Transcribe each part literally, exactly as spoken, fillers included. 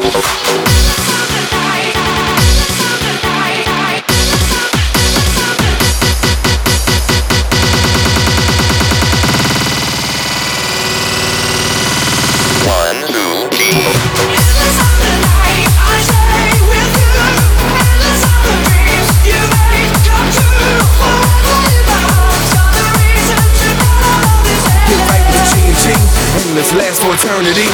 Last for eternity.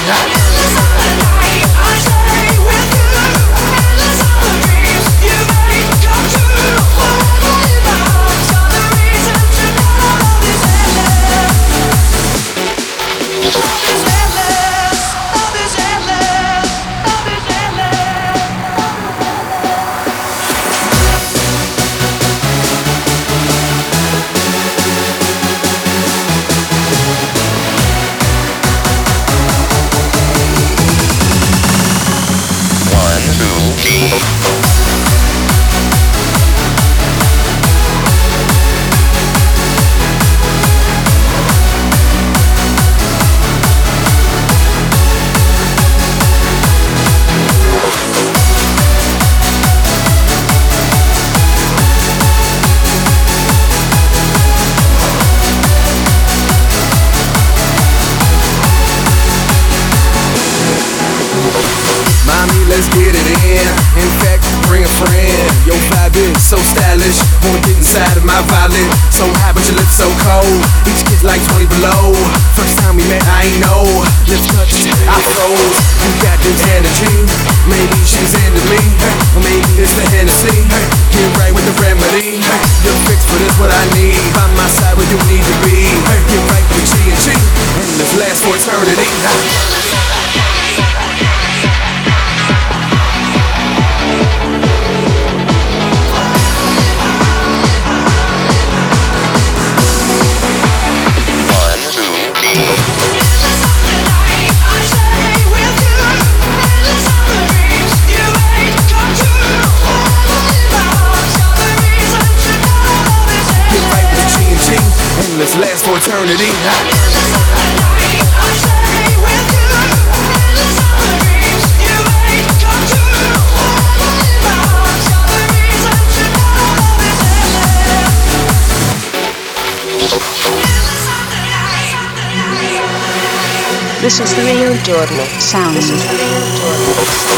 Let's get it in. In fact, bring a friend. Your vibe is so stylish. Wanna get inside of my violet. So high, but your lips so cold. Each kid's like twenty below. First time we met, I ain't know. Lips touched, I froze. You got this energy. Maybe she's into me, or maybe it's the Hennessy. Get right with the remedy. You're fixed for this, what I need. By my side where you need to be. Get right with G and G, and this lasts for eternity. Let's last for eternity. This is the real Jordan sound. This is the real Jordan.